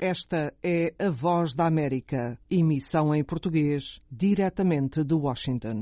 Esta é a Voz da América, emissão em português, diretamente de Washington.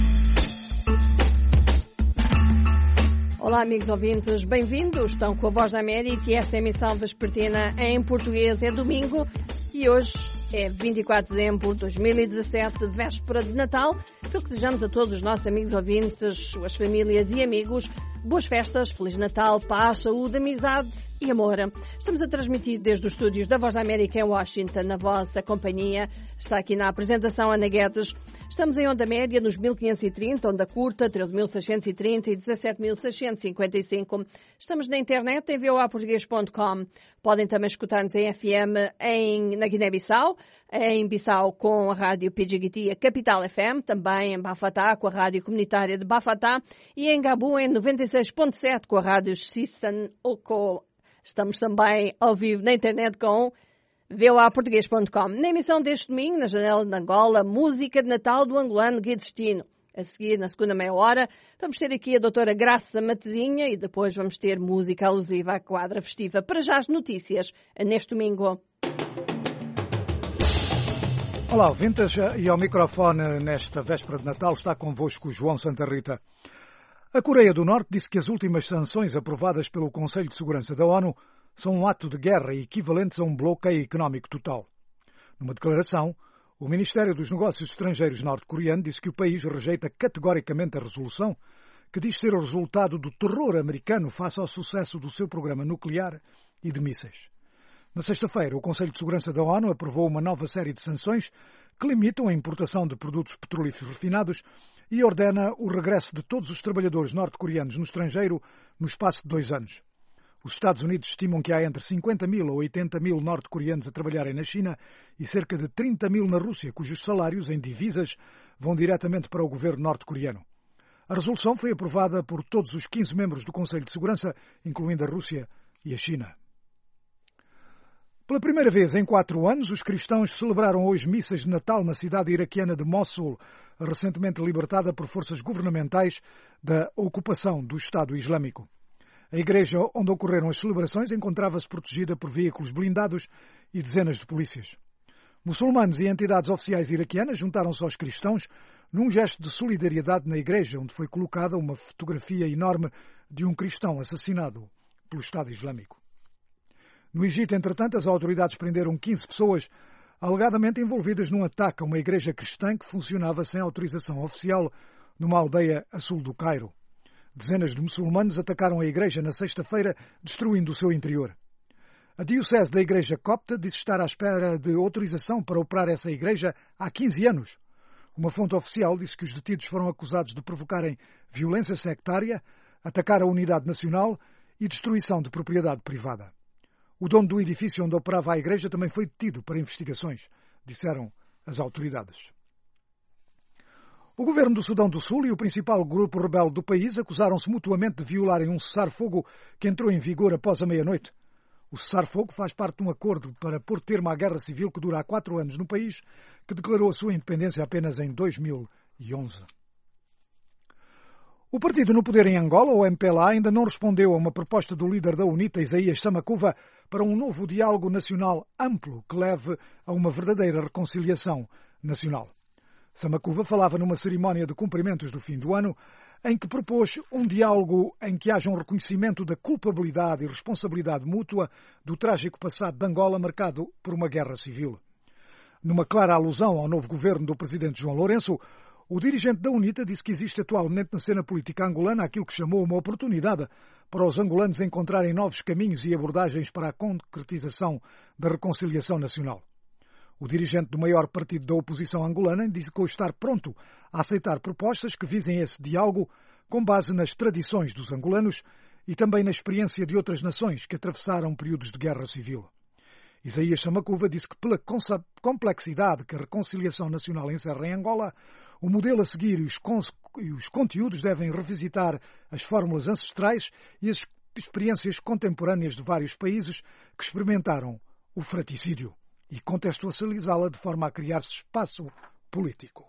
Olá, amigos ouvintes, bem-vindos. Estão com a Voz da América e esta emissão vespertina em português é domingo e hoje é 24 de dezembro de 2017, véspera de Natal. Pelo que desejamos a todos os nossos amigos ouvintes, suas famílias e amigos, boas festas, Feliz Natal, paz, saúde, amizade e amor. Estamos a transmitir desde os estúdios da Voz da América em Washington. Na vossa companhia está aqui na apresentação Ana Guedes. Estamos em onda média nos 1530, onda curta 13.630 e 17.655. Estamos na internet em voaportugues.com. Podem também escutar-nos em FM na Guiné-Bissau, em Bissau com a rádio PGT, a Capital FM, também em Bafatá com a rádio comunitária de Bafatá e em Gabu em 96.7 com a rádio Sissan Oko. Estamos também ao vivo na internet com voaportugues.com. Na emissão deste domingo, na janela de Angola, música de Natal do angolano Guy Destino. A seguir, na segunda meia hora, vamos ter aqui a doutora Graça Matezinha e depois vamos ter música alusiva à quadra festiva. Para já as notícias, neste domingo. Olá, ouvintes, e ao microfone nesta véspera de Natal está convosco João Santa Rita. A Coreia do Norte disse que as últimas sanções aprovadas pelo Conselho de Segurança da ONU são um ato de guerra equivalentes a um bloqueio económico total. Numa declaração, o Ministério dos Negócios Estrangeiros norte-coreano disse que o país rejeita categoricamente a resolução, que diz ser o resultado do terror americano face ao sucesso do seu programa nuclear e de mísseis. Na sexta-feira, o Conselho de Segurança da ONU aprovou uma nova série de sanções que limitam a importação de produtos petrolíferos refinados e ordena o regresso de todos os trabalhadores norte-coreanos no estrangeiro no espaço de 2 anos. Os Estados Unidos estimam que há entre 50 mil a 80 mil norte-coreanos a trabalharem na China e cerca de 30 mil na Rússia, cujos salários em divisas vão diretamente para o governo norte-coreano. A resolução foi aprovada por todos os 15 membros do Conselho de Segurança, incluindo a Rússia e a China. Pela primeira vez em 4 anos, os cristãos celebraram hoje missas de Natal na cidade iraquiana de Mossul, recentemente libertada por forças governamentais da ocupação do Estado Islâmico. A igreja onde ocorreram as celebrações encontrava-se protegida por veículos blindados e dezenas de polícias. Muçulmanos e entidades oficiais iraquianas juntaram-se aos cristãos num gesto de solidariedade na igreja, onde foi colocada uma fotografia enorme de um cristão assassinado pelo Estado Islâmico. No Egito, entretanto, as autoridades prenderam 15 pessoas alegadamente envolvidas num ataque a uma igreja cristã que funcionava sem autorização oficial numa aldeia a sul do Cairo. Dezenas de muçulmanos atacaram a igreja na sexta-feira, destruindo o seu interior. A diocese da igreja copta disse estar à espera de autorização para operar essa igreja há 15 anos. Uma fonte oficial disse que os detidos foram acusados de provocarem violência sectária, atacar a unidade nacional e destruição de propriedade privada. O dono do edifício onde operava a igreja também foi detido para investigações, disseram as autoridades. O governo do Sudão do Sul e o principal grupo rebelde do país acusaram-se mutuamente de violarem um cessar-fogo que entrou em vigor após a meia-noite. O cessar-fogo faz parte de um acordo para pôr termo à guerra civil que dura há 4 anos no país, que declarou a sua independência apenas em 2011. O partido no poder em Angola, o MPLA, ainda não respondeu a uma proposta do líder da UNITA, Isaías Samakuva, para um novo diálogo nacional amplo que leve a uma verdadeira reconciliação nacional. Samakuva falava numa cerimónia de cumprimentos do fim do ano, em que propôs um diálogo em que haja um reconhecimento da culpabilidade e responsabilidade mútua do trágico passado de Angola marcado por uma guerra civil. Numa clara alusão ao novo governo do presidente João Lourenço, o dirigente da UNITA disse que existe atualmente na cena política angolana aquilo que chamou uma oportunidade para os angolanos encontrarem novos caminhos e abordagens para a concretização da reconciliação nacional. O dirigente do maior partido da oposição angolana indicou estar pronto a aceitar propostas que visem esse diálogo com base nas tradições dos angolanos e também na experiência de outras nações que atravessaram períodos de guerra civil. Isaías Samakuva disse que pela complexidade que a reconciliação nacional encerra em Angola, o modelo a seguir e os conteúdos devem revisitar as fórmulas ancestrais e as experiências contemporâneas de vários países que experimentaram o fratricídio e contextualizá-la de forma a criar-se espaço político.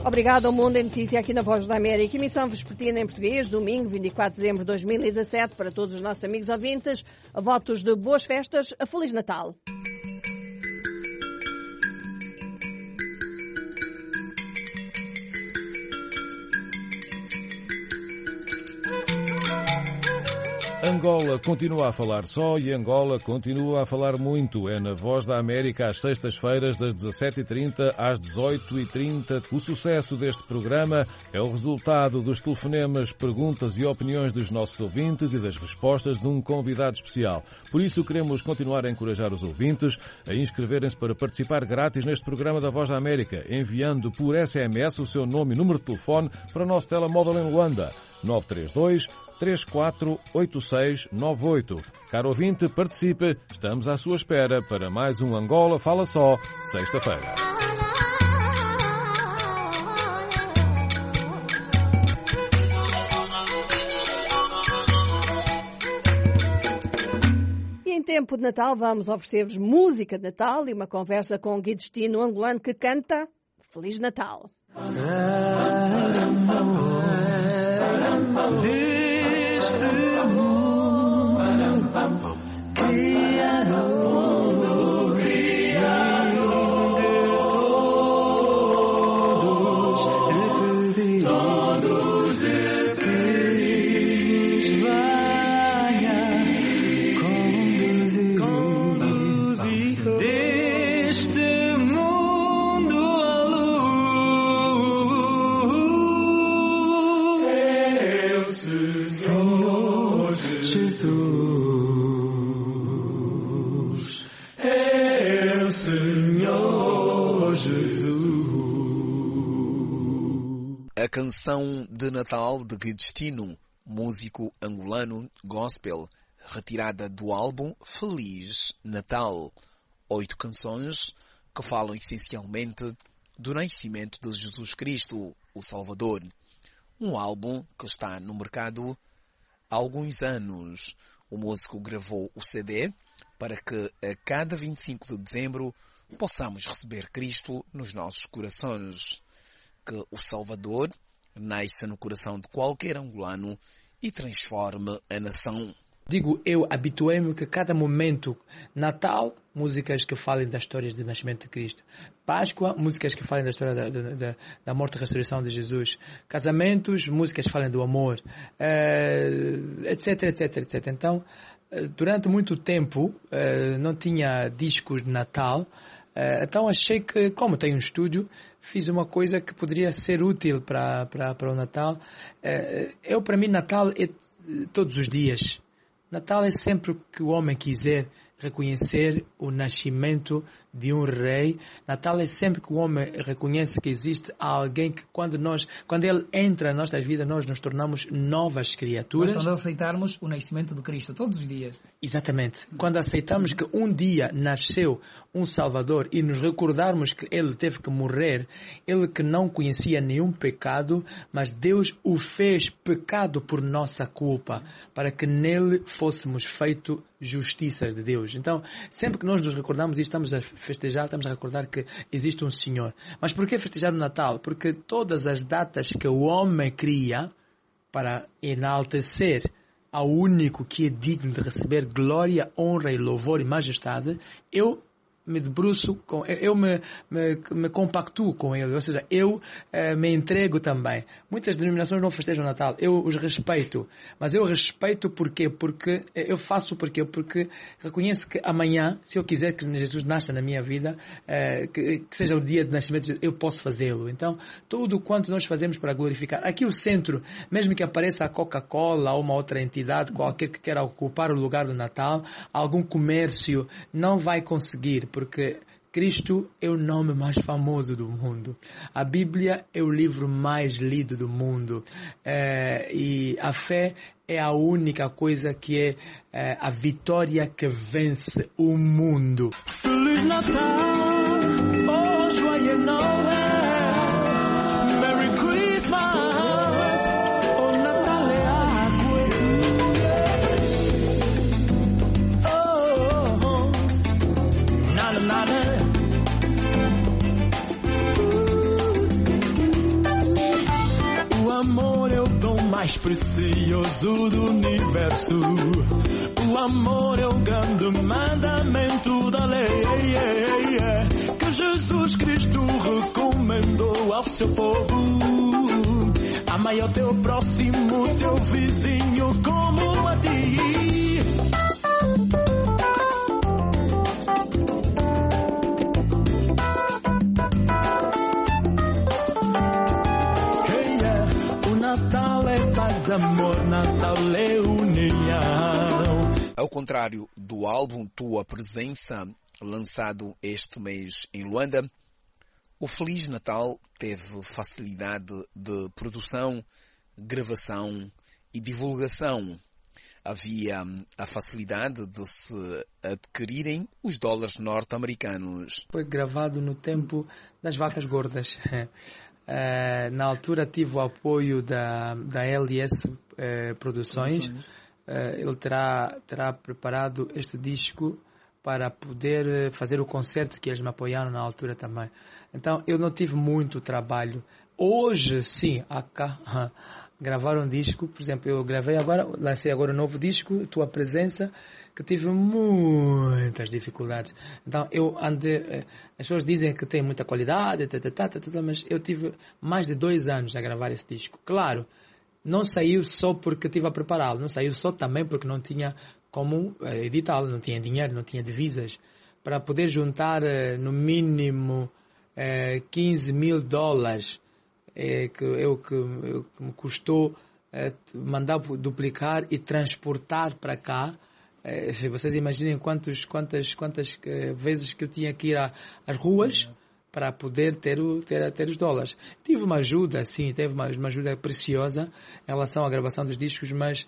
Obrigado ao Mundo em Notícia aqui na Voz da América. Emissão vespertina em português, domingo, 24 de dezembro de 2017. Para todos os nossos amigos ouvintes, votos de boas festas, a Feliz Natal. Angola continua a falar só e Angola continua a falar muito. É na Voz da América às sextas-feiras das 17h30 às 18h30. O sucesso deste programa é o resultado dos telefonemas, perguntas e opiniões dos nossos ouvintes e das respostas de um convidado especial. Por isso queremos continuar a encorajar os ouvintes a inscreverem-se para participar grátis neste programa da Voz da América, enviando por SMS o seu nome e número de telefone para o nosso telemóvel em Luanda, 932-348698. Caro ouvinte, participe. Estamos à sua espera para mais um Angola Fala Só, sexta-feira. E em tempo de Natal vamos oferecer-vos música de Natal e uma conversa com o Gui Destino angolano que canta Feliz Natal. Deste mundo Criador de todos que venha conduzir deste mundo à luz. Senhor Jesus, é o Senhor Jesus. A canção de Natal de Gui Destino, músico angolano gospel, retirada do álbum Feliz Natal. 8 canções que falam essencialmente do nascimento de Jesus Cristo, o Salvador. Um álbum que está no mercado há alguns anos. O músico gravou o CD para que a cada 25 de dezembro possamos receber Cristo nos nossos corações. Que o Salvador nasça no coração de qualquer angolano e transforme a nação. Digo, eu habituei-me que cada momento, Natal, músicas que falem das histórias do nascimento de Cristo. Páscoa, músicas que falem da história da morte e ressurreição de Jesus. Casamentos, músicas que falem do amor, etc, etc, etc. Então, durante muito tempo, não tinha discos de Natal, então achei que, como tenho um estúdio, fiz uma coisa que poderia ser útil para o Natal. Para mim, Natal é todos os dias. Natal é sempre o que o homem quiser reconhecer o nascimento de um rei. Natal é sempre que o homem reconhece que existe alguém que quando ele entra nas nossas vidas, nós nos tornamos novas criaturas. Mas quando aceitarmos o nascimento de Cristo todos os dias. Exatamente. Quando aceitamos que um dia nasceu um Salvador e nos recordarmos que ele teve que morrer, ele que não conhecia nenhum pecado, mas Deus o fez pecado por nossa culpa, para que nele fôssemos feitos justiças de Deus. Então, sempre que nós nos recordamos e estamos a festejar, estamos a recordar que existe um Senhor. Mas por que festejar o Natal? Porque todas as datas que o homem cria para enaltecer ao único que é digno de receber glória, honra e louvor e majestade, eu me debruço eu me compactuo com ele, ou seja, eu me entrego também. Muitas denominações não festejam o Natal, eu os respeito, mas eu respeito porque eu faço porque reconheço que amanhã, se eu quiser que Jesus nasça na minha vida, que seja o dia de nascimento de Jesus, eu posso fazê-lo. Então, tudo quanto nós fazemos para glorificar, aqui o centro, mesmo que apareça a Coca-Cola ou uma outra entidade qualquer que queira ocupar o lugar do Natal, algum comércio não vai conseguir, porque Cristo é o nome mais famoso do mundo. A Bíblia é o livro mais lido do mundo. E a fé é a única coisa que é a vitória que vence o mundo. Feliz Natal, oh joyeux Noël, Merry Christmas. mais precioso do universo. O amor é o grande mandamento da lei que Jesus Cristo recomendou ao seu povo. Amai ao teu próximo, teu vizinho como a ti. Natal é paz, amor, Natal é união. Ao contrário do álbum Tua Presença, lançado este mês em Luanda, o Feliz Natal teve facilidade de produção, gravação e divulgação. Havia a facilidade de se adquirirem os dólares norte-americanos. Foi gravado no tempo das vacas gordas. Na altura tive o apoio da LS Produções. Ele terá preparado este disco para poder fazer o concerto que eles me apoiaram na altura também. Então eu não tive muito trabalho. Hoje sim, gravar um disco, por exemplo, eu lancei agora um novo disco, Tua Presença, que tive muitas dificuldades. Então eu andei, as pessoas dizem que tem muita qualidade, mas eu tive mais de 2 anos a gravar esse disco. Claro, não saiu só porque estive a prepará-lo, não saiu só também porque não tinha como editá-lo, não tinha dinheiro, não tinha divisas. Para poder juntar no mínimo $15,000, que me custou mandar duplicar e transportar para cá. Vocês imaginem quantas vezes que eu tinha que ir às ruas para poder ter os dólares. Tive uma ajuda, sim, teve uma ajuda preciosa em relação à gravação dos discos, mas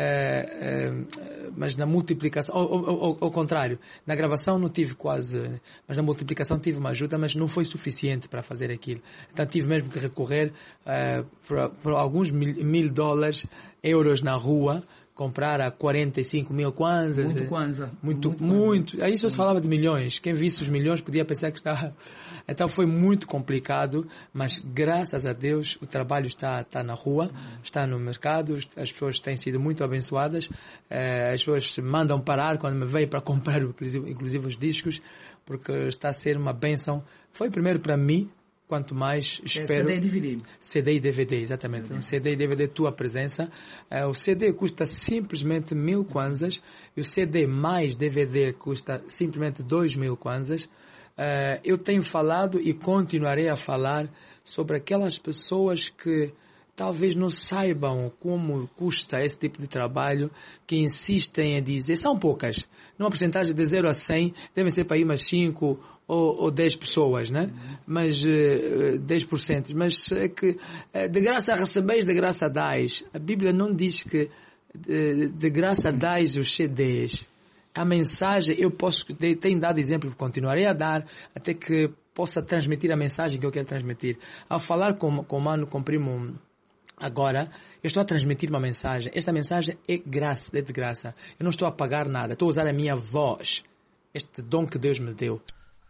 na multiplicação, ao contrário, na gravação não tive quase, mas na multiplicação tive uma ajuda, mas não foi suficiente para fazer aquilo. Então tive mesmo que recorrer por alguns $1.000, euros na rua, comprar a 45,000 kwanzas. Muito kwanza. Muito. Aí só se falava de milhões. Quem visse os milhões podia pensar que estava... Então foi muito complicado, mas graças a Deus o trabalho está na rua, está no mercado, as pessoas têm sido muito abençoadas, as pessoas mandam parar quando me veem para comprar inclusive os discos, porque está a ser uma bênção. Foi primeiro para mim, quanto mais espero... CD e DVD. CD e DVD, exatamente. Um CD e DVD, Tua Presença. O CD custa simplesmente 1.000 kwanzas e o CD mais DVD custa simplesmente 2.000 kwanzas. Eu tenho falado e continuarei a falar sobre aquelas pessoas que talvez não saibam como custa esse tipo de trabalho, que insistem em dizer, são poucas, numa porcentagem de 0 a 100, devem ser para aí umas 5 ou 10 pessoas, né? Mas 10%, mas é que de graça recebeis, de graça dais. A Bíblia não diz que de graça dais os CDs. A mensagem, tenho dado exemplo, continuarei a dar, até que possa transmitir a mensagem que eu quero transmitir. Ao falar com o mano, com o primo, agora, eu estou a transmitir uma mensagem. Esta mensagem é de graça. Eu não estou a pagar nada. Estou a usar a minha voz. Este dom que Deus me deu.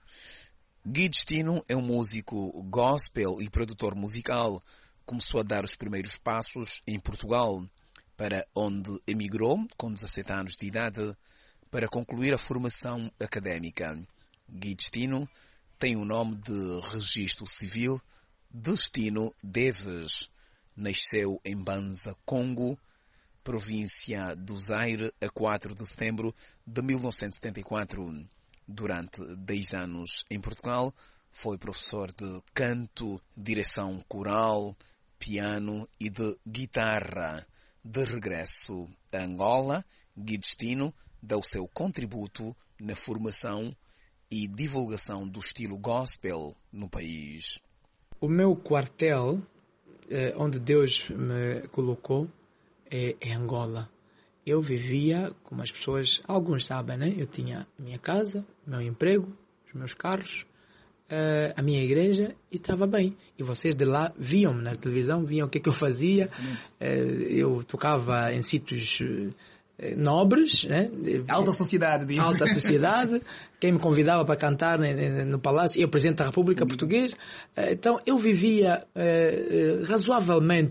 Gui Destino é um músico gospel e produtor musical. Começou a dar os primeiros passos em Portugal, para onde emigrou com 17 anos de idade para concluir a formação académica. Gui Destino tem o nome de registro civil Destino Deves. Nasceu em Banza, Congo, província do Zaire, a 4 de setembro de 1974. Durante 10 anos em Portugal, foi professor de canto, direção coral, piano e de guitarra. De regresso a Angola, Gui Destino dá o seu contributo na formação e divulgação do estilo gospel no país. O meu quartel, onde Deus me colocou, é Angola. Eu vivia, como as pessoas, alguns sabem, né? Eu tinha a minha casa, o meu emprego, os meus carros, a minha igreja e estava bem. E vocês de lá viam-me na televisão, viam o que eu fazia. Eu tocava em sítios nobres, né? Alta sociedade. Alta sociedade. Quem me convidava para cantar no Palácio, eu Presidente da República Portuguesa. Então eu vivia razoavelmente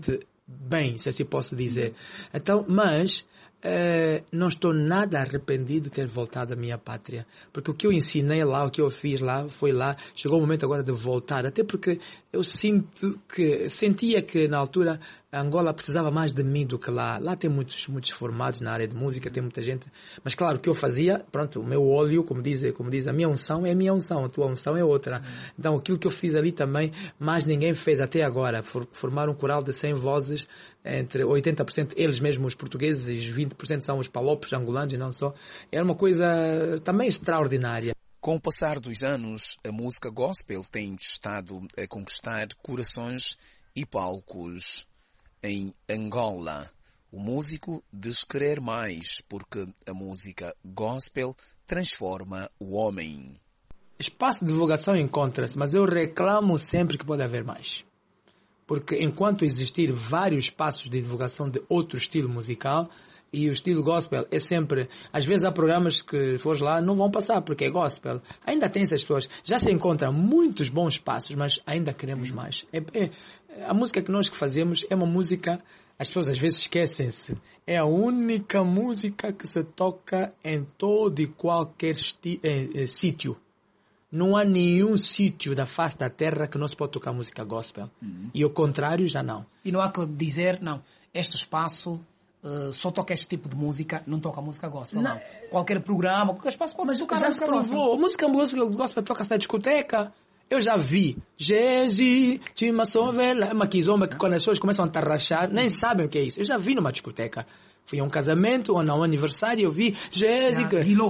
bem, se assim posso dizer. Então, mas não estou nada arrependido de ter voltado à minha pátria. Porque o que eu ensinei lá, o que eu fiz lá, foi lá. Chegou o momento agora de voltar. Até porque eu sentia que na altura a Angola precisava mais de mim do que lá. Lá tem muitos formados na área de música, tem muita gente. Mas claro, o que eu fazia, pronto, o meu óleo, como diz, a minha unção é a minha unção, a tua unção é outra. Então aquilo que eu fiz ali também, mais ninguém fez até agora. Formar um coral de 100 vozes, entre 80% eles mesmos os portugueses e 20% são os palopes angolanos e não só. Era uma coisa também extraordinária. Com o passar dos anos, a música gospel tem estado a conquistar corações e palcos. Em Angola, o músico diz querer mais, porque a música gospel transforma o homem. Espaço de divulgação encontra-se, mas eu reclamo sempre que pode haver mais. Porque enquanto existir vários espaços de divulgação de outro estilo musical, e o estilo gospel é sempre... Às vezes há programas que fores lá não vão passar porque é gospel. Ainda tem essas pessoas. Já se encontram muitos bons espaços, mas ainda queremos mais. A música que nós fazemos é uma música... As pessoas às vezes esquecem-se. É a única música que se toca em todo e qualquer sítio. Não há nenhum sítio da face da terra que não se pode tocar música gospel. E o contrário já não. E não há que dizer, não, este espaço... só toca este tipo de música, não toca música gospel, não. Qualquer programa, qualquer espaço pode tocar música gospel. Música gospel toca-se na discoteca. Eu já vi. Jesus, uma sovela, uma quizomba que quando as pessoas começam a tarrachar, nem sabem o que é isso. Eu já vi numa discoteca. Fui a um casamento ou a um aniversário, eu vi Jesus.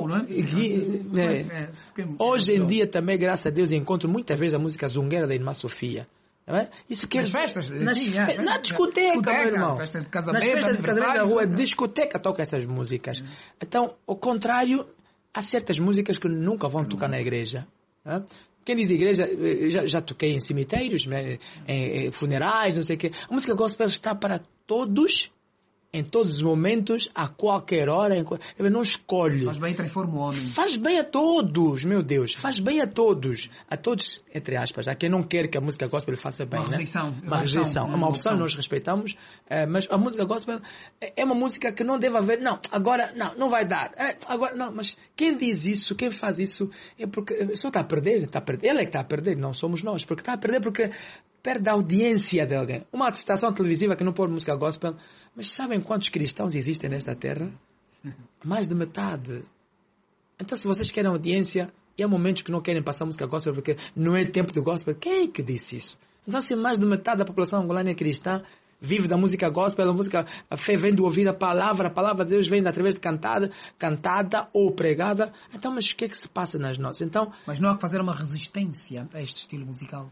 Hoje em dia também, graças a Deus, encontro muitas vezes a música zungueira da Irmã Sofia. Isso que nas festas? Na discoteca, meu irmão. Nas festas de casamento da rua, discoteca toca essas músicas. Então, ao contrário, há certas músicas que nunca vão tocar na igreja. Quem diz igreja, já toquei em cemitérios, em funerais, não sei o quê. A música gospel está para todos, em todos os momentos, a qualquer hora. Não escolhe. Faz bem e transforma o homem. Faz bem a todos, meu Deus. Faz bem a todos. A todos, entre aspas. Há quem não quer que a música gospel faça bem. Uma rejeição. Uma rejeição. É uma opção, nós respeitamos. Mas a música gospel é uma música que não deve haver. Não, agora não vai dar. Agora não. Mas quem diz isso, quem faz isso, é porque a pessoa está a perder. Ele é que está a perder, não somos nós. Porque está a perder porque perde a audiência de alguém. Uma estação televisiva que não pôr música gospel. Mas sabem quantos cristãos existem nesta terra? Mais de metade. Então, se vocês querem audiência, e há momentos que não querem passar música gospel porque não é tempo de gospel, quem é que disse isso? Então, se mais de metade da população angolana é cristã, vive da música gospel, a fé vem de ouvir a palavra de Deus vem através de cantada ou pregada, então, mas o que é que se passa nas nossas? Então, mas não há que fazer uma resistência a este estilo musical?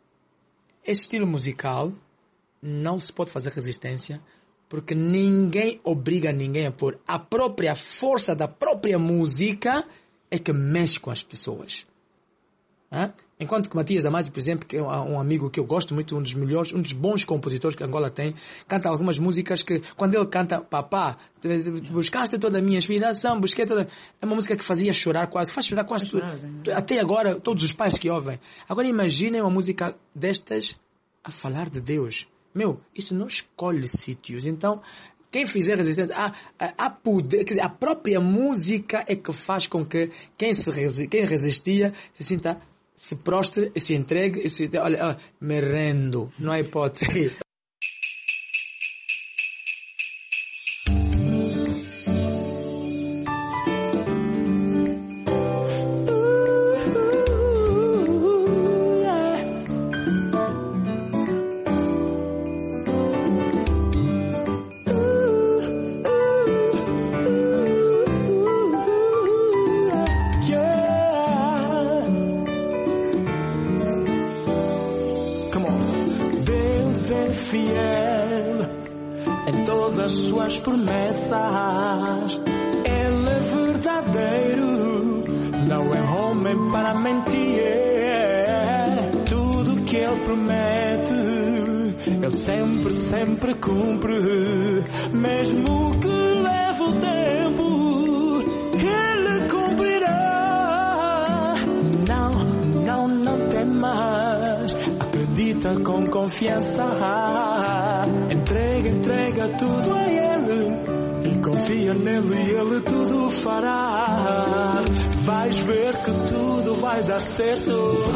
Este estilo musical não se pode fazer resistência, porque ninguém obriga ninguém a pôr. A própria força da própria música é que mexe com as pessoas. Enquanto que Matias Damasio, por exemplo, que é um amigo que eu gosto muito, um dos melhores, um dos bons compositores que Angola tem, canta algumas músicas que, quando ele canta, papá, buscaste toda a minha inspiração, busquei toda... É uma música que fazia chorar quase, faz chorar quase tudo. Até agora, todos os pais que ouvem. Agora imaginem uma música destas a falar de Deus. Isso não escolhe sítios. Então, quem fizer resistência, há poder, quer dizer, a própria música é que faz com que quem resistia se sinta, se prostre, se entregue, olha, me rendo, não há hipótese. Promessas, ele é verdadeiro, não é homem para mentir. Tudo que ele promete, ele sempre cumpre. Mesmo que leve o tempo, ele cumprirá. Não temas, acredita acredita com confiança. Entrega tudo a Ele e confia nele e Ele tudo fará. Vais ver que tudo vai dar certo.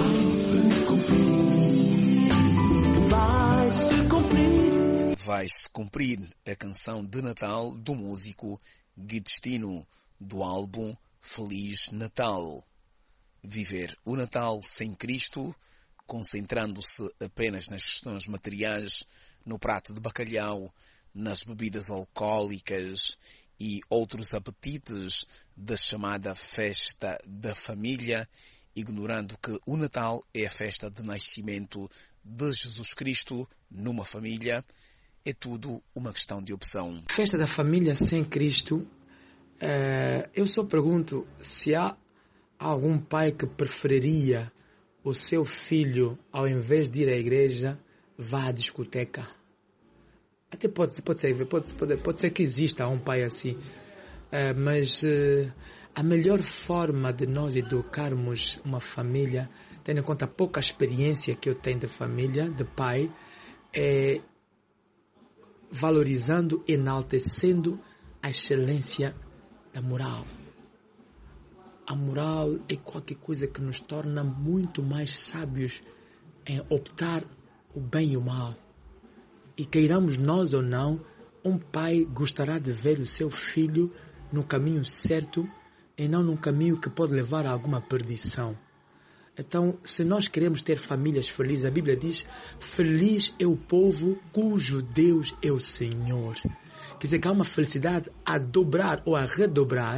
Vai se cumprir. Vai-se cumprir a canção de Natal do músico Guidestino, do álbum Feliz Natal. Viver o Natal sem Cristo, concentrando-se apenas nas questões materiais, no prato de bacalhau, nas bebidas alcoólicas e outros apetites da chamada festa da família, ignorando que o Natal é a festa de nascimento de Jesus Cristo numa família, é tudo uma questão de opção. Festa da família sem Cristo, eu só pergunto se há algum pai que preferiria o seu filho, ao invés de ir à igreja, vá à discoteca. Até pode ser que exista um pai assim, mas a melhor forma de nós educarmos uma família, tendo em conta a pouca experiência que eu tenho de família, de pai, é valorizando, enaltecendo a excelência da moral. A moral é qualquer coisa que nos torna muito mais sábios em optar o bem e o mal. E queiramos nós ou não, um pai gostará de ver o seu filho no caminho certo e não num caminho que pode levar a alguma perdição. Então, se nós queremos ter famílias felizes, a Bíblia diz: feliz é o povo cujo Deus é o Senhor. Quer dizer que há uma felicidade a dobrar ou a redobrar.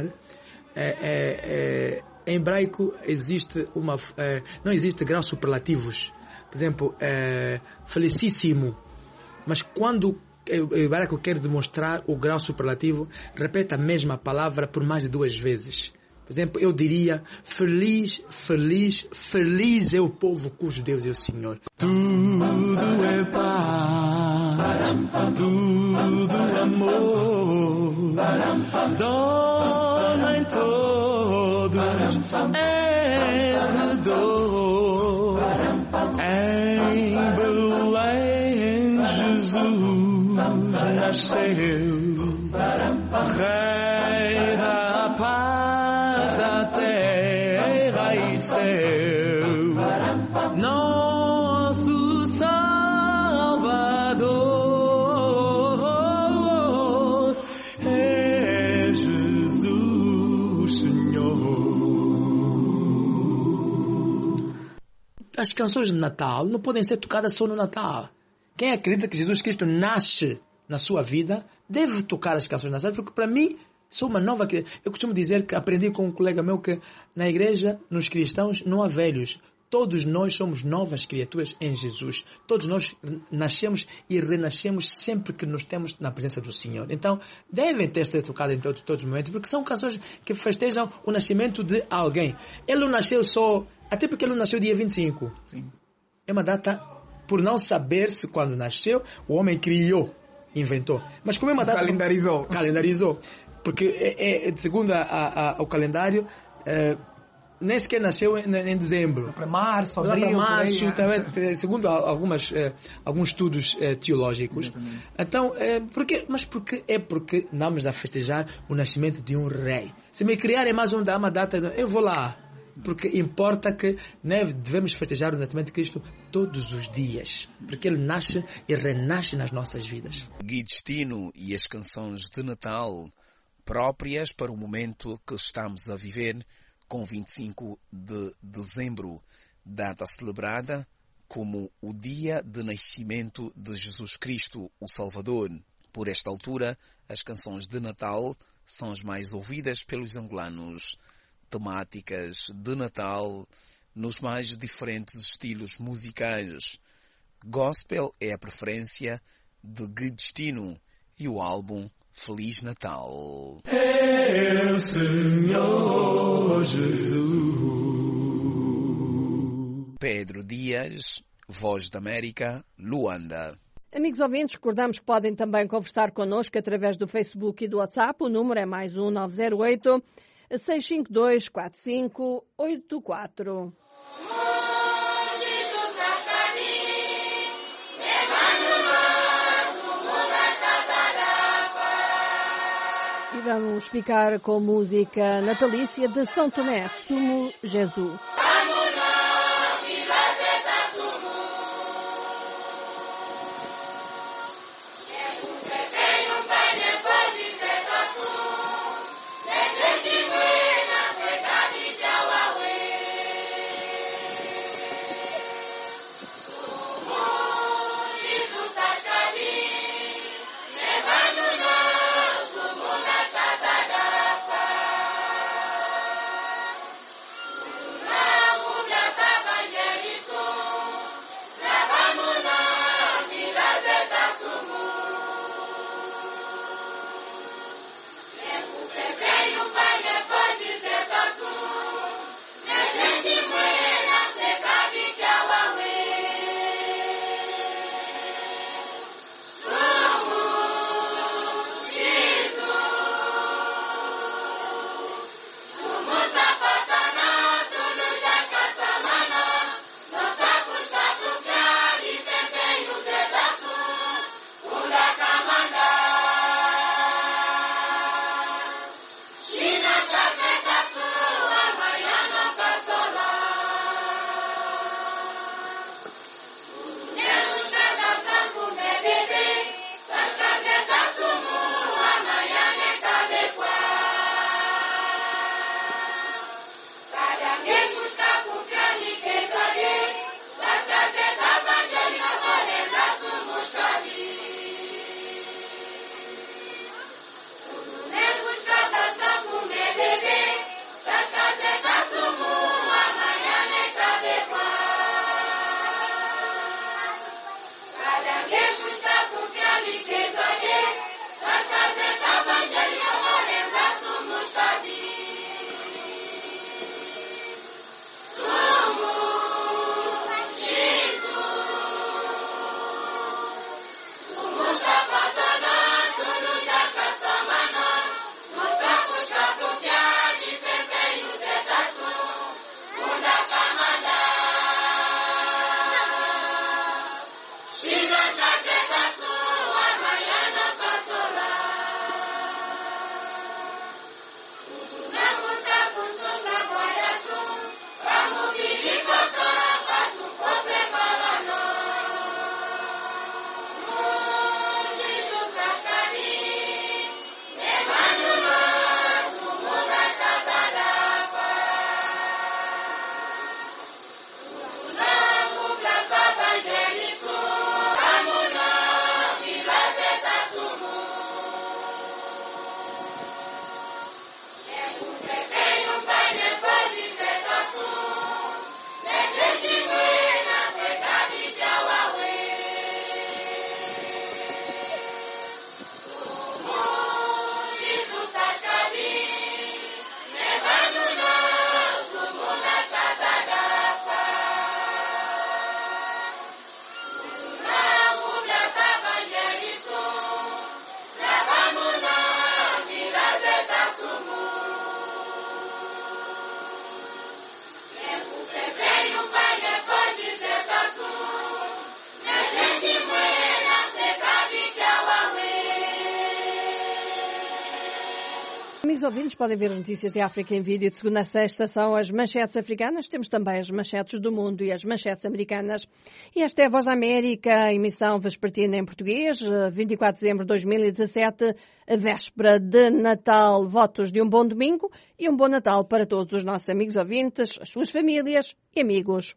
Em hebraico não existe graus superlativos. Por exemplo, felicíssimo. Mas quando o hebraico quer demonstrar o grau superlativo, repete a mesma palavra por mais de 2 vezes. Por exemplo, eu diria: feliz, feliz, feliz é o povo cujo Deus é o Senhor. Tudo é paz, tudo é amor, dona em todos é redor. Em Belém Jesus nasceu, Rei da paz da terra e céu, nosso Salvador é Jesus Senhor. As canções de Natal não podem ser tocadas só no Natal. Quem acredita que Jesus Cristo nasce na sua vida deve tocar as canções de Natal, porque para mim sou uma nova criatura. Eu costumo dizer que aprendi com um colega meu que na igreja, nos cristãos, não há velhos. Todos nós somos novas criaturas em Jesus. Todos nós nascemos e renascemos sempre que nos temos na presença do Senhor. Então, devem ter sido tocadas em todos os momentos, porque são canções que festejam o nascimento de alguém. Ele não nasceu só, até porque ele não nasceu dia 25. Sim. É uma data, por não saber-se quando nasceu, o homem criou, inventou. Mas como é uma data... Calendarizou. Porque, segundo o calendário, nem sequer nasceu em dezembro. Para março, abril, também, segundo alguns estudos teológicos. Exatamente. Então, porque vamos a festejar o nascimento de um rei. Se me criarem mais uma data, eu vou lá. Porque importa que devemos festejar o nascimento de Cristo todos os dias. Porque Ele nasce e renasce nas nossas vidas. Guidestino e as canções de Natal próprias para o momento que estamos a viver, com 25 de dezembro, data celebrada como o dia de nascimento de Jesus Cristo, o Salvador. Por esta altura, as canções de Natal são as mais ouvidas pelos angolanos. Temáticas de Natal nos mais diferentes estilos musicais. Gospel é a preferência de Guidestino e o álbum Feliz Natal. É o Senhor Jesus. Pedro Dias, Voz da América, Luanda. Amigos ouvintes, recordamos que podem também conversar connosco através do Facebook e do WhatsApp. O número é +1 908 652 4584. Vamos ficar com música natalícia de São Tomé, Sumo Jesus. Amigos ouvintes, podem ver as notícias de África em vídeo de segunda a sexta, são as manchetes africanas, temos também as manchetes do mundo e as manchetes americanas. E esta é a Voz da América, emissão vespertina em português, 24 de dezembro de 2017, a véspera de Natal. Votos de um bom domingo e um bom Natal para todos os nossos amigos ouvintes, as suas famílias e amigos.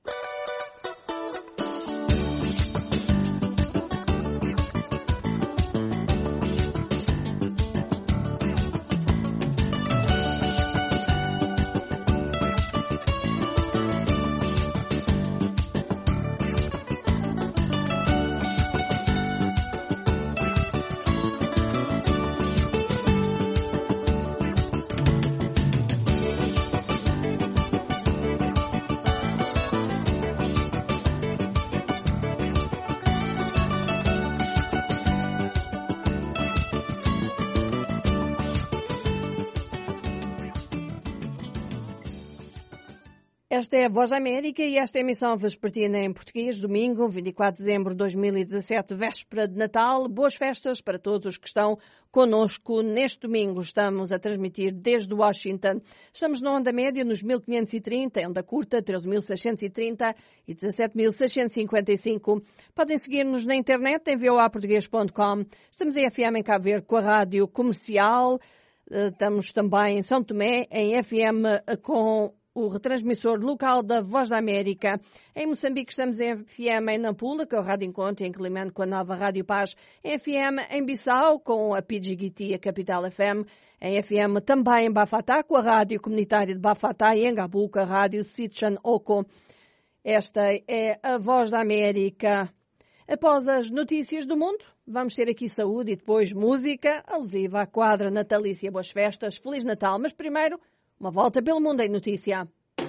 Esta é a Voz da América e esta é a emissão vespertina em português, domingo, 24 de dezembro de 2017, véspera de Natal. Boas festas para todos os que estão connosco neste domingo. Estamos a transmitir desde Washington. Estamos na onda média nos 1530, onda curta 13.630 e 17.655. Podem seguir-nos na internet em voaportugues.com. Estamos em FM em Cabo Verde com a rádio comercial. Estamos também em São Tomé, em FM com o retransmissor local da Voz da América. Em Moçambique estamos em FM em Nampula, que é o Rádio Encontro, em Climane com a nova Rádio Paz. Em FM em Bissau, com a Pidgiguiti, a Capital FM. Em FM também em Bafatá, com a Rádio Comunitária de Bafatá. E em Gabu, com a Rádio Sitchan Oko. Esta é a Voz da América. Após as notícias do mundo, vamos ter aqui saúde e depois música alusiva à quadra natalícia. Boas festas, Feliz Natal. Mas primeiro, uma volta pelo mundo em notícia.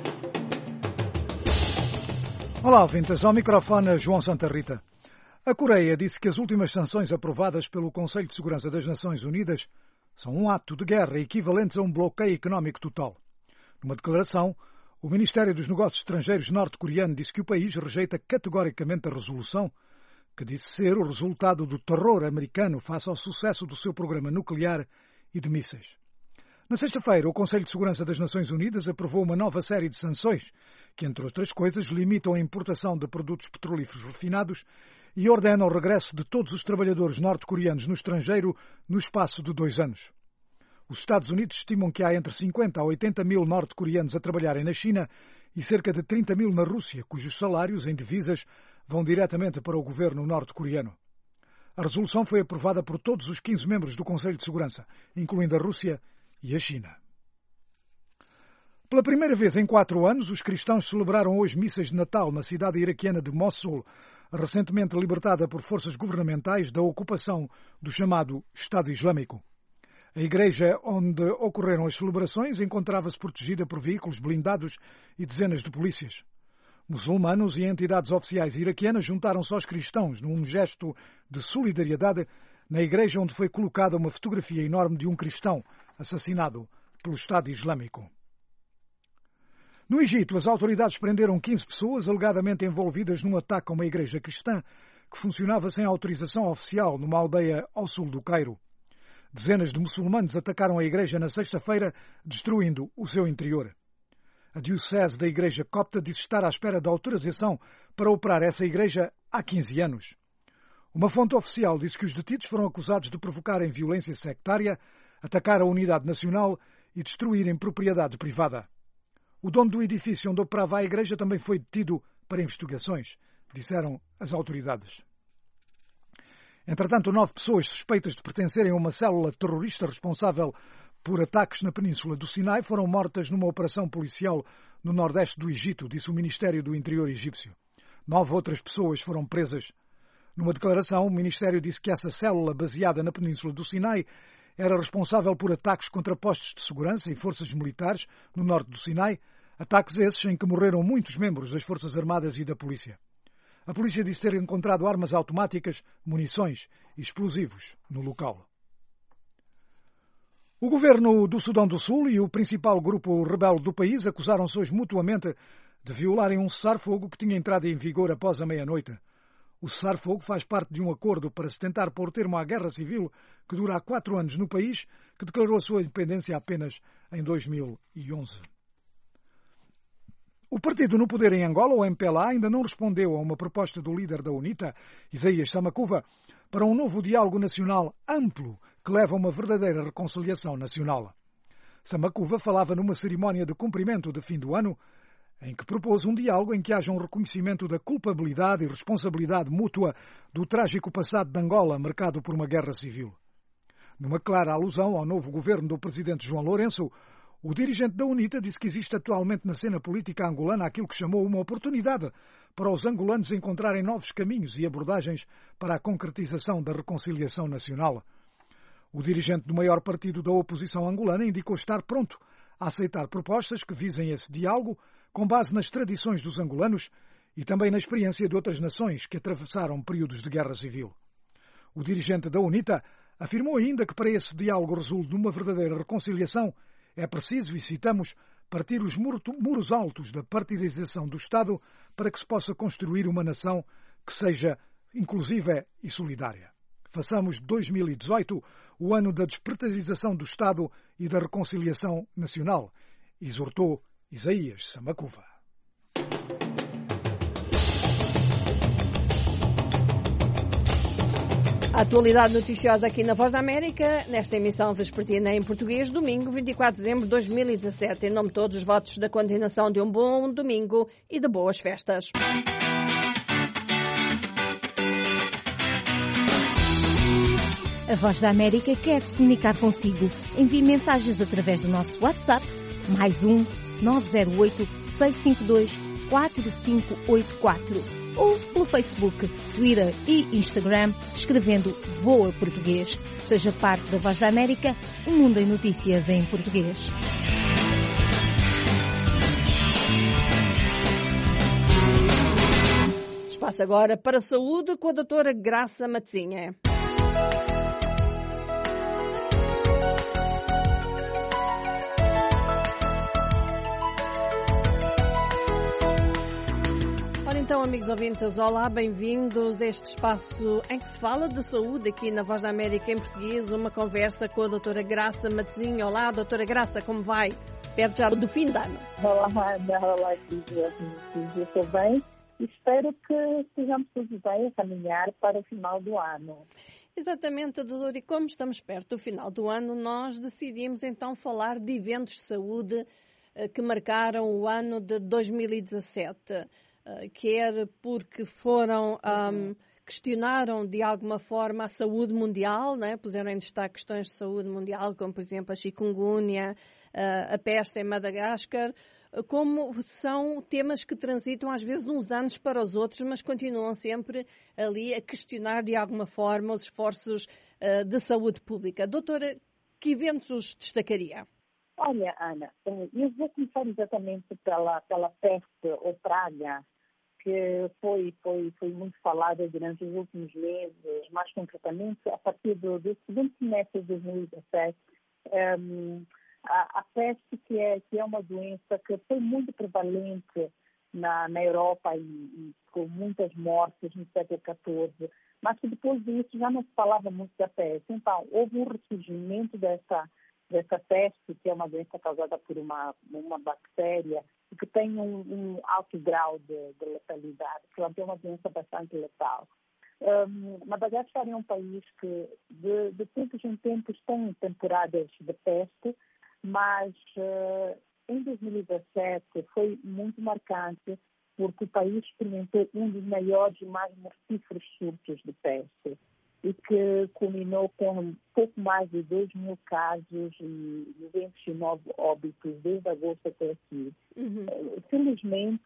Olá, ouvintes. Ao microfone, João Santa Rita. A Coreia disse que as últimas sanções aprovadas pelo Conselho de Segurança das Nações Unidas são um ato de guerra equivalentes a um bloqueio económico total. Numa declaração, o Ministério dos Negócios Estrangeiros norte-coreano disse que o país rejeita categoricamente a resolução, que disse ser o resultado do terror americano face ao sucesso do seu programa nuclear e de mísseis. Na sexta-feira, o Conselho de Segurança das Nações Unidas aprovou uma nova série de sanções que, entre outras coisas, limitam a importação de produtos petrolíferos refinados e ordenam o regresso de todos os trabalhadores norte-coreanos no estrangeiro no espaço de 2 anos. Os Estados Unidos estimam que há entre 50 a 80 mil norte-coreanos a trabalharem na China e cerca de 30 mil na Rússia, cujos salários em divisas vão diretamente para o governo norte-coreano. A resolução foi aprovada por todos os 15 membros do Conselho de Segurança, incluindo a Rússia e a China. Pela primeira vez em 4 anos, os cristãos celebraram hoje missas de Natal na cidade iraquiana de Mossul, recentemente libertada por forças governamentais da ocupação do chamado Estado Islâmico. A igreja onde ocorreram as celebrações encontrava-se protegida por veículos blindados e dezenas de polícias. Muçulmanos e entidades oficiais iraquianas juntaram-se aos cristãos num gesto de solidariedade na igreja onde foi colocada uma fotografia enorme de um cristão assassinado pelo Estado Islâmico. No Egito, as autoridades prenderam 15 pessoas alegadamente envolvidas num ataque a uma igreja cristã que funcionava sem autorização oficial numa aldeia ao sul do Cairo. Dezenas de muçulmanos atacaram a igreja na sexta-feira, destruindo o seu interior. A diocese da igreja copta disse estar à espera da autorização para operar essa igreja há 15 anos. Uma fonte oficial disse que os detidos foram acusados de provocarem violência sectária, atacar a unidade nacional e destruírem propriedade privada. O dono do edifício onde operava a igreja também foi detido para investigações, disseram as autoridades. Entretanto, 9 pessoas suspeitas de pertencerem a uma célula terrorista responsável por ataques na península do Sinai foram mortas numa operação policial no nordeste do Egito, disse o Ministério do Interior egípcio. 9 outras pessoas foram presas. Numa declaração, o Ministério disse que essa célula baseada na península do Sinai era responsável por ataques contra postos de segurança e forças militares no norte do Sinai, ataques esses em que morreram muitos membros das Forças Armadas e da polícia. A polícia disse ter encontrado armas automáticas, munições e explosivos no local. O governo do Sudão do Sul e o principal grupo rebelde do país acusaram-se hoje mutuamente de violarem um cessar-fogo que tinha entrado em vigor após a meia-noite. O cessar-fogo faz parte de um acordo para se tentar pôr termo à guerra civil que dura há 4 anos no país, que declarou a sua independência apenas em 2011. O partido no poder em Angola, o MPLA, ainda não respondeu a uma proposta do líder da UNITA, Isaías Samakuva, para um novo diálogo nacional amplo que leva a uma verdadeira reconciliação nacional. Samakuva falava numa cerimónia de cumprimento de fim do ano, em que propôs um diálogo em que haja um reconhecimento da culpabilidade e responsabilidade mútua do trágico passado de Angola, marcado por uma guerra civil. Numa clara alusão ao novo governo do presidente João Lourenço, o dirigente da UNITA disse que existe atualmente na cena política angolana aquilo que chamou uma oportunidade para os angolanos encontrarem novos caminhos e abordagens para a concretização da reconciliação nacional. O dirigente do maior partido da oposição angolana indicou estar pronto a aceitar propostas que visem esse diálogo com base nas tradições dos angolanos e também na experiência de outras nações que atravessaram períodos de guerra civil. O dirigente da UNITA afirmou ainda que para esse diálogo resulte numa verdadeira reconciliação é preciso, e citamos, partir os muros altos da partidarização do Estado para que se possa construir uma nação que seja inclusiva e solidária. Façamos de 2018 o ano da despartidarização do Estado e da reconciliação nacional, exortou Isaías Samacuva. A atualidade noticiosa aqui na Voz da América, nesta emissão vespertina em português, domingo 24 de dezembro de 2017. Em nome de todos os votos da continuação de um bom domingo e de boas festas. A Voz da América quer se comunicar consigo. Envie mensagens através do nosso WhatsApp, +1 908 652 4584. Ou pelo Facebook, Twitter e Instagram, escrevendo VOA Português. Seja parte da Voz da América, um mundo em notícias em português. Espaço agora para a saúde com a doutora Graça Matezinha. Então, amigos ouvintes, olá, bem-vindos a este espaço em que se fala de saúde aqui na Voz da América em português, uma conversa com a doutora Graça Matezinha. Olá, doutora Graça, como vai? Perto já do fim de ano. Olá, Ana, olá, eu estou bem e espero que estejamos todos bem a caminhar para o final do ano. Exatamente, doutora, e como estamos perto do final do ano, nós decidimos então falar de eventos de saúde que marcaram o ano de 2017. Quer porque questionaram de alguma forma a saúde mundial, né? Puseram em destaque questões de saúde mundial, como por exemplo a chikungunya, a peste em Madagascar, como são temas que transitam às vezes de uns anos para os outros, mas continuam sempre ali a questionar de alguma forma os esforços de saúde pública. Doutora, que eventos os destacaria? Olha, Ana, eu vou começar exatamente pela peste ou praga, que foi muito falada durante os últimos meses, mais concretamente a partir do segundo semestre de 2017. A peste, que é uma doença que foi muito prevalente na Europa e com muitas mortes no século XIV, mas que depois disso já não se falava muito da peste. Então, houve um ressurgimento dessa peste, que é uma doença causada por uma bactéria e que tem um alto grau de letalidade, que é uma doença bastante letal. Madagascar é um país que de tempos em tempos tem temporadas de peste, mas em 2017 foi muito marcante porque o país experimentou um dos maiores e mais mortíferos surtos de peste, e que culminou com pouco mais de 2.000 casos e 209 óbitos desde agosto até aqui. Uhum. Felizmente,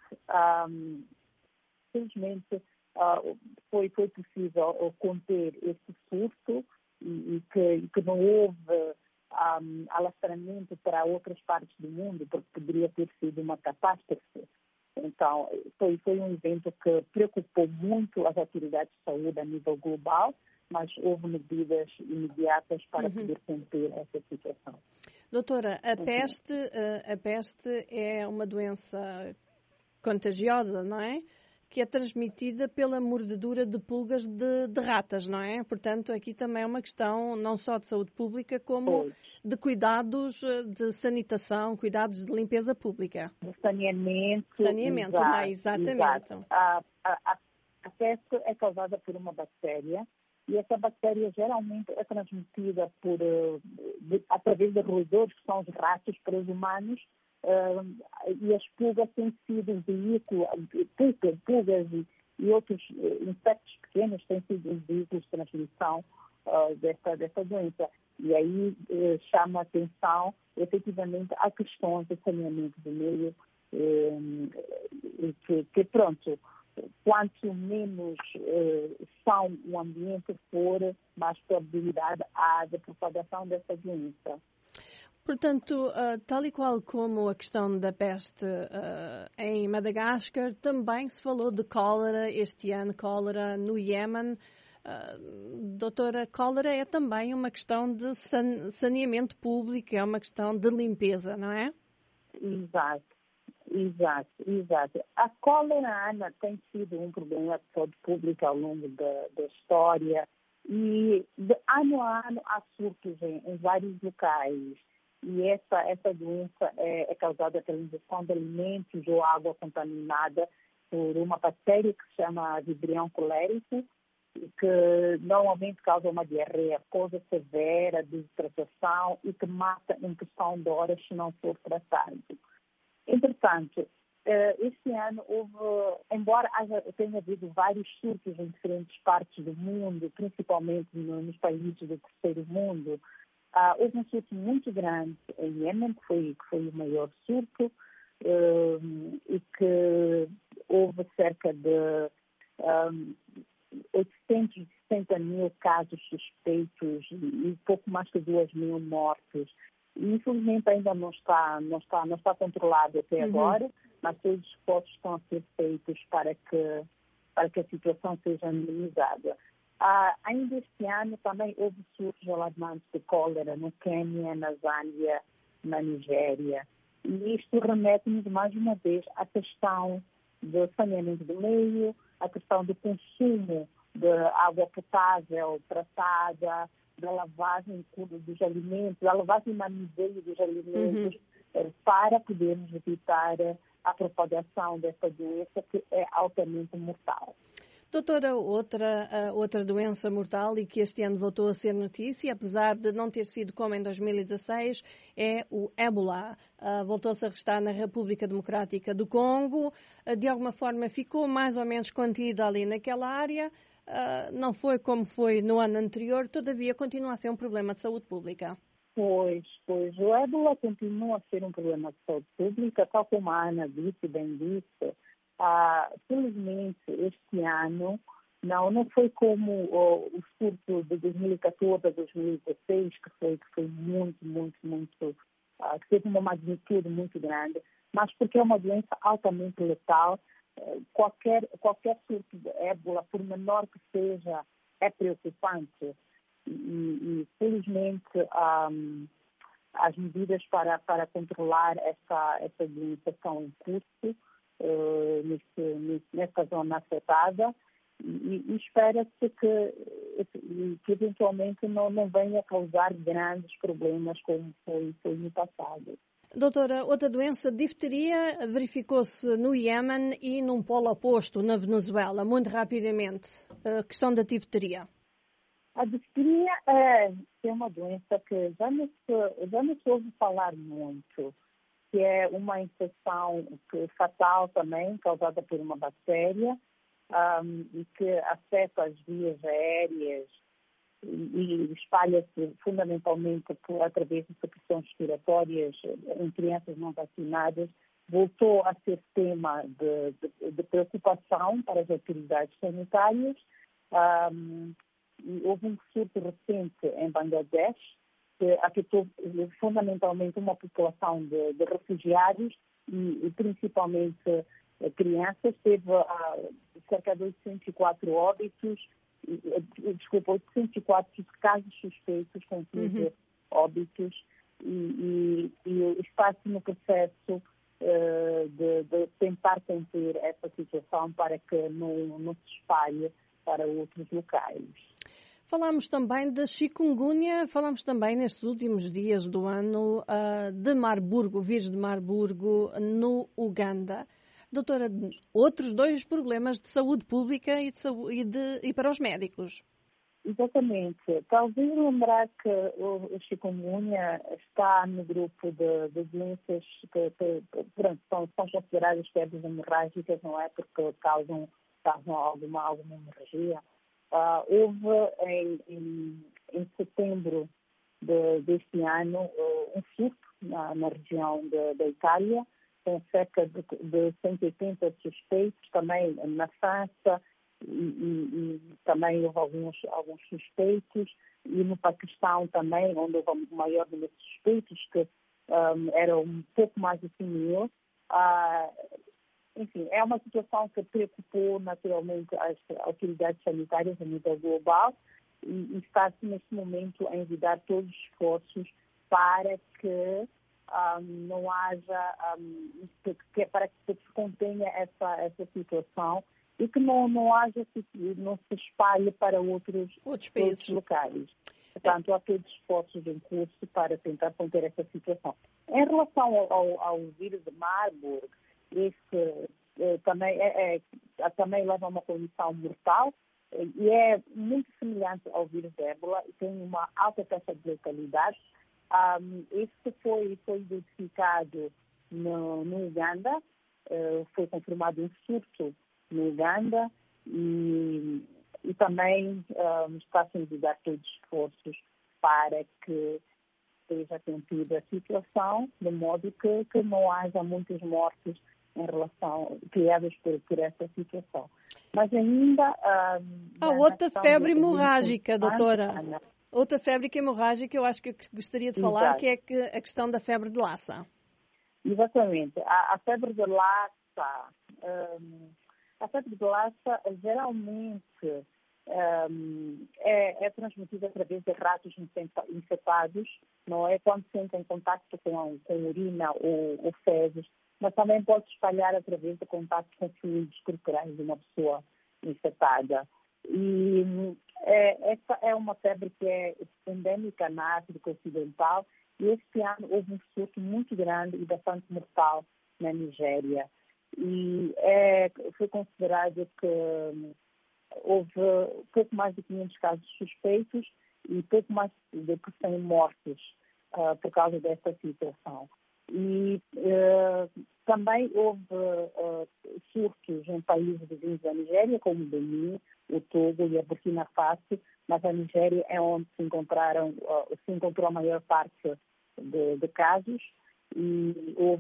foi possível conter esse surto e que não houve alastramento para outras partes do mundo, porque poderia ter sido uma catástrofe. Então, foi um evento que preocupou muito as autoridades de saúde a nível global, mas houve medidas imediatas para poder conter essa situação. Doutora, a peste é uma doença contagiosa, não é? Que é transmitida pela mordedura de pulgas de ratas, não é? Portanto, aqui também é uma questão não só de saúde pública, como de cuidados de sanitação, cuidados de limpeza pública. De saneamento. Saneamento, exato, não é? Exatamente. Exato. A peste é causada por uma bactéria, e essa bactéria geralmente é transmitida através de roedores, que são os ratos, para os humanos, e as pulgas têm sido um veículo, pulgas e outros insetos pequenos têm sido os veículos de transmissão dessa doença. E aí chama a atenção, efetivamente, a questões de saneamento do meio, que pronto, quanto menos são o ambiente for, mais probabilidade há de propagação dessa doença. Portanto, tal e qual como a questão da peste em Madagascar, também se falou de cólera este ano, cólera no Iémen. Doutora, cólera é também uma questão de saneamento público, é uma questão de limpeza, não é? Exato. A cólera, Ana, tem sido um problema de saúde pública ao longo da história e de ano a ano há surtos em vários locais. E essa doença é causada pela ingestão de alimentos ou água contaminada por uma bactéria que se chama Vibrio cholerico, que normalmente causa uma diarreia, coisa severa, desidratação e que mata em questão de horas se não for tratado. Entretanto, este ano embora tenha havido vários surtos em diferentes partes do mundo, principalmente nos países do terceiro mundo, houve um surto muito grande em Iêmen, que foi o maior surto, e que houve cerca de 860 mil casos suspeitos e pouco mais de 2.000 mortes. E, infelizmente, ainda não está controlado até agora, mas todos os esforços estão a ser feitos para que a situação seja minimizada. Ainda este ano também houve surtos alarmantes de cólera no Quênia, na Zâmbia, na Nigéria. E isto remete-nos mais uma vez à questão do saneamento do meio, à questão do consumo de água potável tratada, da lavagem dos alimentos, da lavagem e manuseio dos alimentos, para podermos evitar a propagação dessa doença que é altamente mortal. Doutora, outra doença mortal e que este ano voltou a ser notícia, apesar de não ter sido como em 2016, é o ébola. Voltou-se a restar na República Democrática do Congo. De alguma forma ficou mais ou menos contida ali naquela área. Não foi como foi no ano anterior, todavia continua a ser um problema de saúde pública. Pois. O ébola continua a ser um problema de saúde pública, tal como a Ana disse, bem disse. Felizmente, este ano, não foi como o surto de 2014 a 2016, que foi muito, que teve uma magnitude muito grande, mas porque é uma doença altamente letal. Qualquer surto de ébola, por menor que seja, é preocupante. E felizmente, as medidas para controlar essa doença estão em curso nessa zona afetada e espera-se que eventualmente não venha a causar grandes problemas como foi no passado. Doutora, outra doença, difteria, verificou-se no Iêmen e num polo oposto, na Venezuela, muito rapidamente. A questão da difteria. A difteria é uma doença que já não se ouve falar muito, que é uma infecção fatal também, causada por uma bactéria, e que afeta as vias aéreas e espalha-se fundamentalmente através de secreções respiratórias em crianças não vacinadas. Voltou a ser tema de preocupação para as autoridades sanitárias. Houve um surto recente em Bangladesh, que afetou fundamentalmente uma população de refugiados e principalmente crianças. Teve cerca de 804 casos suspeitos com 15 óbitos e está-se no processo de tentar conter essa situação para que não se espalhe para outros locais. Falámos também de chikungunya, falámos também nestes últimos dias do ano de Marburgo, vírus de Marburgo, no Uganda. Doutora, outros dois problemas de saúde pública e para os médicos. Exatamente. Talvez lembrar que o chikungunya está no grupo de doenças que são consideradas febres hemorrágicas, não é? Porque causam alguma hemorragia. Houve em setembro deste ano um surto na região da Itália, com cerca de 180 suspeitos, também na França, e também houve alguns suspeitos, e no Paquistão também, onde houve o maior número de suspeitos, que eram um pouco mais de 100 mil. Enfim, é uma situação que preocupou naturalmente as autoridades sanitárias a nível global e está-se neste momento a envidar todos os esforços para que não haja, para que se contenha essa situação e que não haja, não se espalhe para outros países locais. Portanto, há todos esforços em curso para tentar conter essa situação. Em relação ao vírus de Marburg, esse também leva a uma condição mortal e é muito semelhante ao vírus de ébola e tem uma alta taxa de letalidade. Esse foi identificado no Uganda, foi confirmado um surto no Uganda e também está-se a enviar todos os esforços para que seja contida a situação, de modo que não haja muitas mortes em relação criadas por essa situação. Mas ainda há outra febre hemorrágica, doutora. Outra febre hemorrágica, eu acho que eu gostaria de falar, que é a questão da febre de Lassa. Exatamente. A febre de Lassa, geralmente é transmitida através de ratos infectados, não é? Quando se entra em contato com urina ou fezes, mas também pode espalhar através de contato com fluidos corporais de uma pessoa infectada. E essa é uma febre que é endêmica na África Ocidental e este ano houve um surto muito grande e bastante mortal na Nigéria. E foi considerado que houve pouco mais de 500 casos suspeitos e pouco mais de 100 mortes por causa desta situação. E também houve surtos em países vizinhos da Nigéria, como o Benin, o Togo e a Burkina Faso, mas a Nigéria é onde se encontrou a maior parte de casos e houve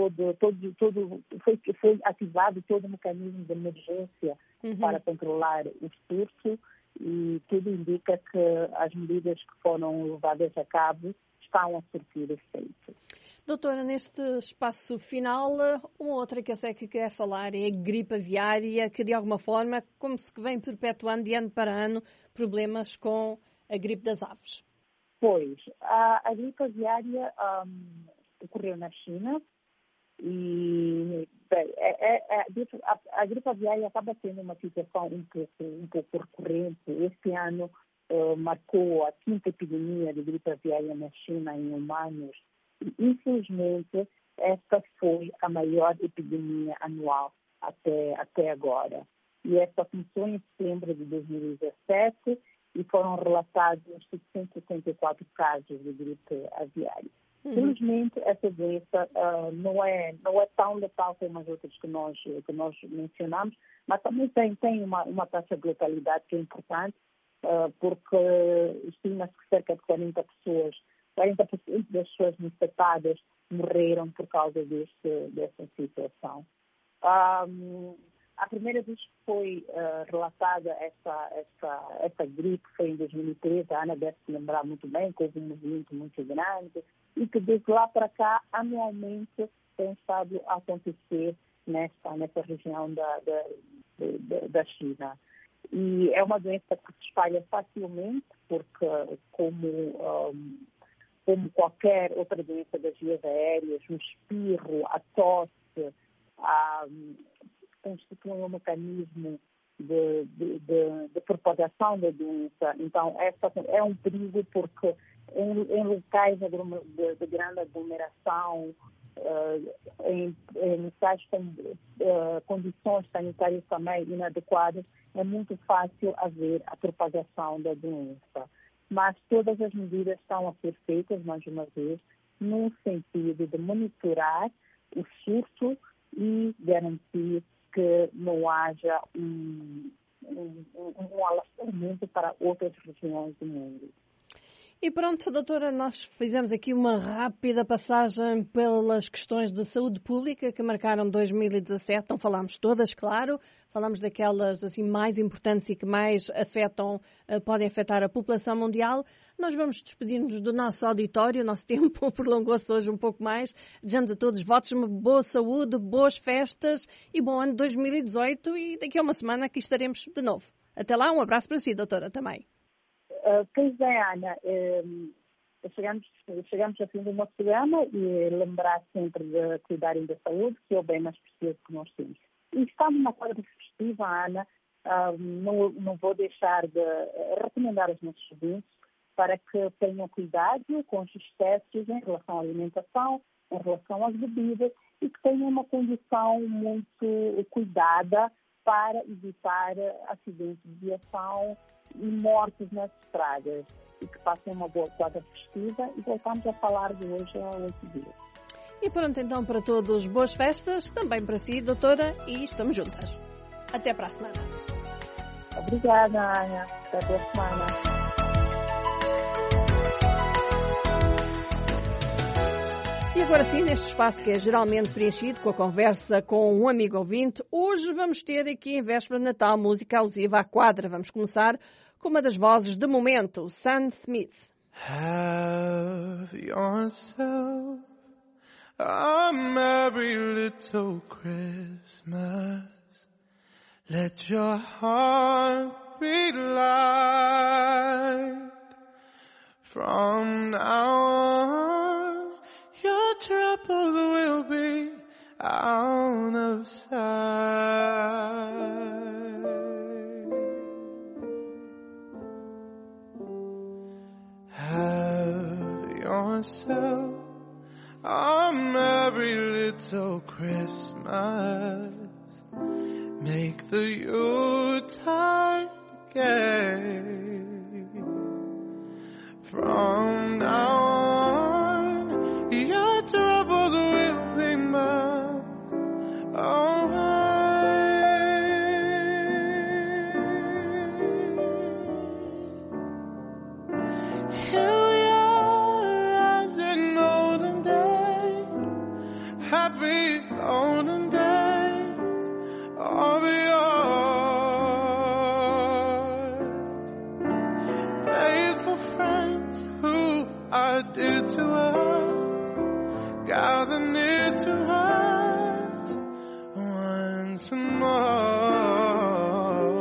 foi ativado todo o mecanismo de emergência para controlar o surto e tudo indica que as medidas que foram levadas a cabo estão a surtir efeito. Doutora, neste espaço final, uma outra que eu sei que quer falar é a gripe aviária, que de alguma forma, como se vem perpetuando de ano para ano, problemas com a gripe das aves. Pois, a gripe aviária ocorreu na China e a gripe aviária acaba sendo uma situação um pouco recorrente. Este ano marcou a 5ª epidemia de gripe aviária na China em humanos. Infelizmente, esta foi a maior epidemia anual até agora. E esta começou em setembro de 2017 e foram relatados 764 casos de gripe aviária. Felizmente, essa doença não é tão letal como as outras que nós mencionamos, mas também tem uma taxa de letalidade que é importante, porque estima-se que cerca de 40% das pessoas infectadas morreram por causa dessa situação. A primeira vez que foi relatada essa gripe foi em 2013, a Ana deve se lembrar muito bem, que houve um movimento muito grande e que desde lá para cá, anualmente, tem estado a acontecer nessa região da China. E é uma doença que se espalha facilmente, porque como qualquer outra doença das vias aéreas, o espirro, a tosse, constituem um mecanismo de propagação da doença. Então, essa é um perigo porque em locais de grande aglomeração, em locais com condições sanitárias também inadequadas, é muito fácil haver a propagação da doença. Mas todas as medidas estão a ser feitas, mais uma vez, no sentido de monitorar o surto e garantir que não haja um alastramento para outras regiões do mundo. E pronto, doutora, nós fizemos aqui uma rápida passagem pelas questões de saúde pública que marcaram 2017. Não falámos todas, claro. Falamos daquelas assim mais importantes e que mais podem afetar a população mundial. Nós vamos despedir-nos do nosso auditório. O nosso tempo prolongou-se hoje um pouco mais. Desejamos a todos votos, uma boa saúde, boas festas e bom ano 2018. E daqui a uma semana aqui estaremos de novo. Até lá, um abraço para si, doutora, também. Pois é, Ana, chegamos ao fim do nosso programa e lembrar sempre de cuidarem da saúde, que é o bem mais precioso que nós temos. E estamos na quadra festiva, Ana, não vou deixar de recomendar aos nossos ouvintes para que tenham cuidado com os excessos em relação à alimentação, em relação às bebidas, e que tenham uma condução muito cuidada para evitar acidentes de viação e mortes nas estradas. E que passem uma boa quadra festiva e voltamos a falar de hoje a 8 dias. E pronto, então, para todos, boas festas, também para si, doutora, e estamos juntas. Até para a semana. Obrigada, Ana. Até a semana. E agora sim, neste espaço que é geralmente preenchido com a conversa com um amigo ouvinte, hoje vamos ter aqui em véspera de Natal música alusiva à quadra. Vamos começar com uma das vozes de momento, Sam Smith. Have yourself a merry little Christmas. Let your heart be light. From now on, your trouble will be out of sight. Have yourself a merry little Christmas. Make the Yuletide gay. From now on, your troubles will be miles away. Here we are as in olden days, happy olden days of yore. Faithful friends who are dear to us, gather near to us once more.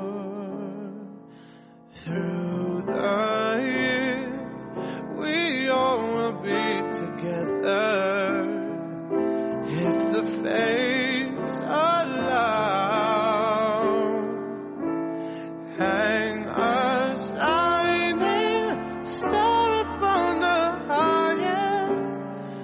Through the years, we all will be together if the fates allow. Hang a shining star upon the highest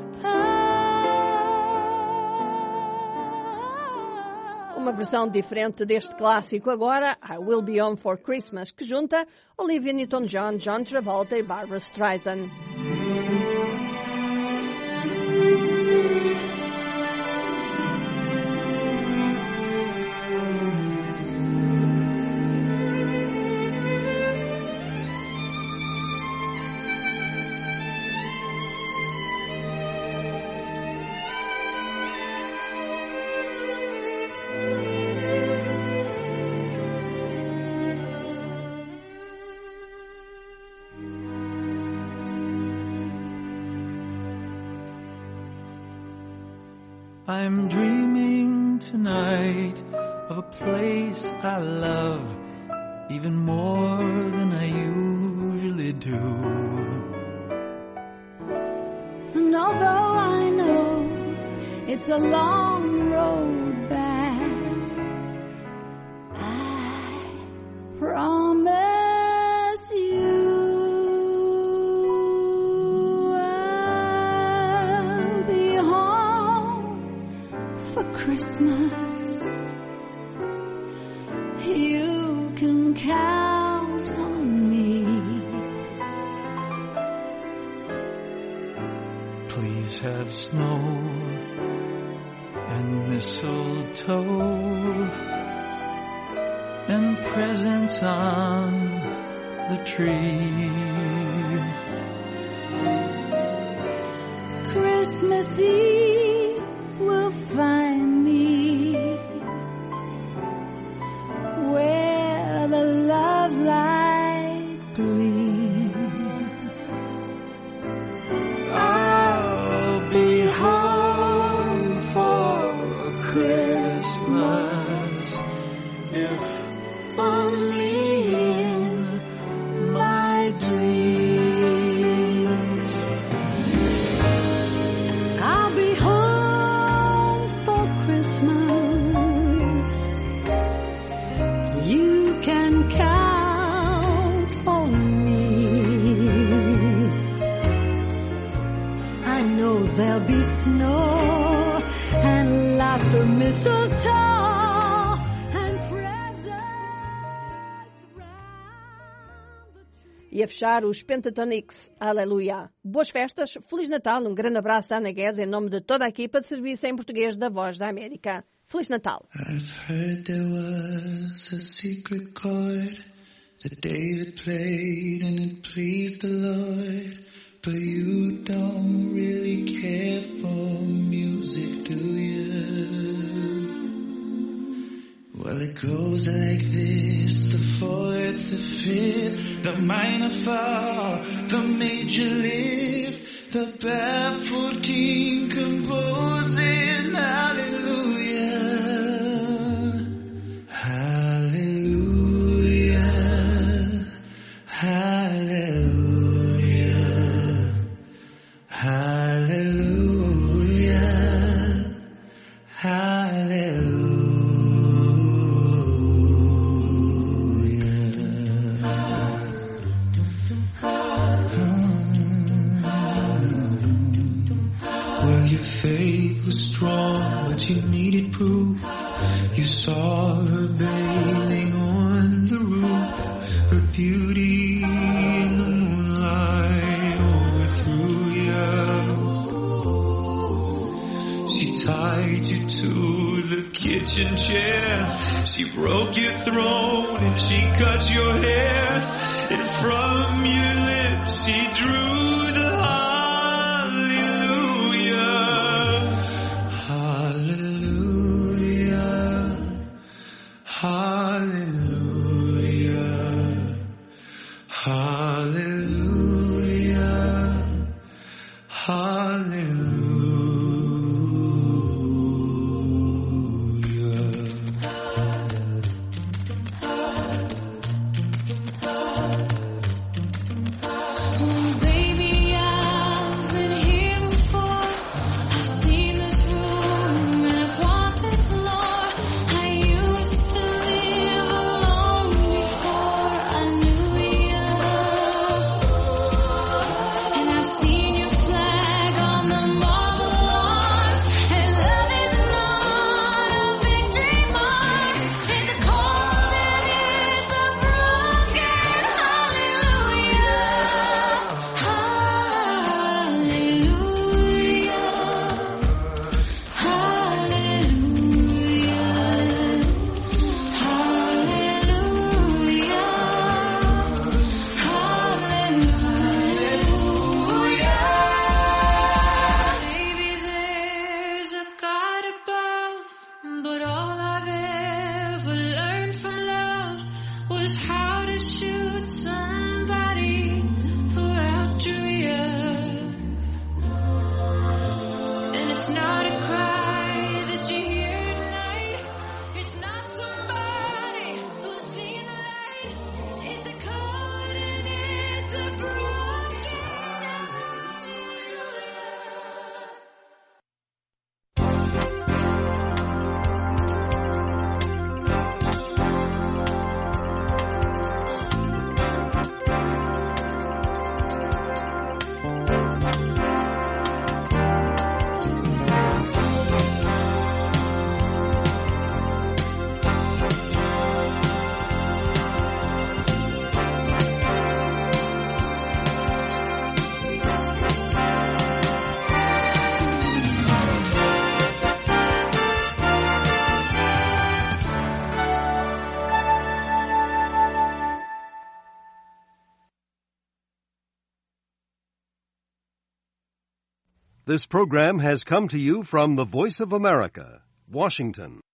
peak. Uma versão diferente deste clássico agora, I Will Be Home for Christmas, que junta Olivia Newton-John, John Travolta e Barbra Streisand. I'm dreaming tonight of a place I love even more than I usually do. And although I know it's a long road back, I promise you I'll be home for Christmas. You can count on me. Please have snow and mistletoe and presents on the tree. Christmas Eve will find me where the love light gleams. I'll be home for Christmas if only in my dreams. snow and lots of mistletoe. E a fechar os Pentatonix. Aleluia. Boas festas, Feliz Natal, um grande abraço da Ana Guedes em nome de toda a equipa de serviço em português da Voz da América. Feliz Natal. I've heard there was a secret chord that David played and it pleased the Lord, but you don't really care for music, do you? Well, it goes like this: the fourth, the fifth, the minor fall, the major lift, the baffled king composing hallelujah, hallelujah, hallelujah, hallelujah, hallelujah. Faith was strong, but you needed proof. You saw her bathing on the roof, her beauty in the moonlight overthrew you. She tied you to the kitchen chair, she broke your throat and she cut your hair, and from your lips she drew the This program has come to you from the Voice of America, Washington.